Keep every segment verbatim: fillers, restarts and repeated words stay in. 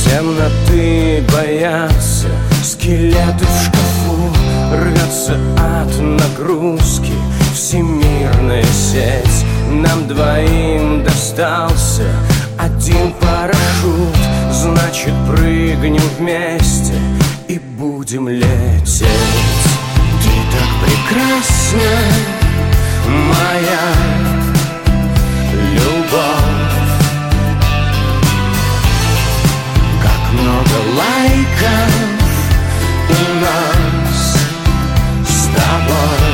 Темноты боятся, скелеты в шкафу, рвется от нагрузки всемирная сеть. Нам двоим достался один парашют, значит прыгнем вместе и будем лететь. Ты так прекрасна, моя любовь, как много лайков у нас с тобой.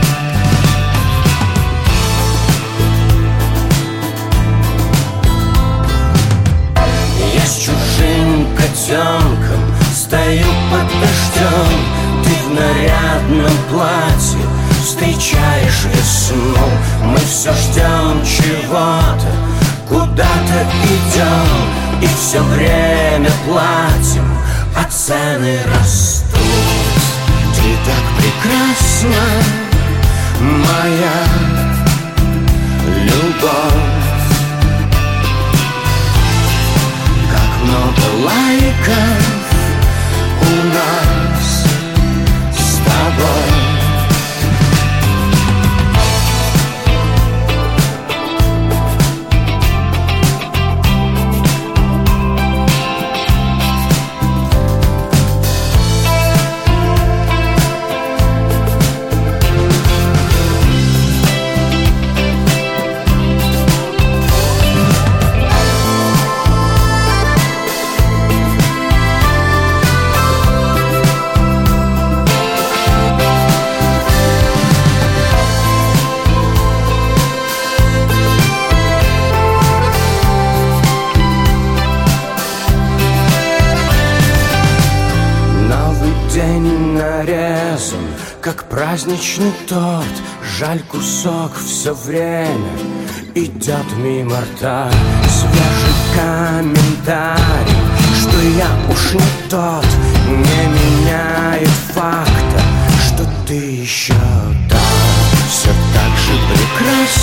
Я с чужим котенком стою под дождем, ты в нарядном платье встречаешь весну. Мы все ждем чего-то, куда-то идем, и все время платим, а цены растут. Ты так прекрасна, моя любовь, как много лайков у нас с тобой. День нарезан, как праздничный торт. Жаль, кусок все время идет мимо рта. Свежий комментарий, что я уж не тот, не меняет факта, что ты еще там. Все так же прекрасно,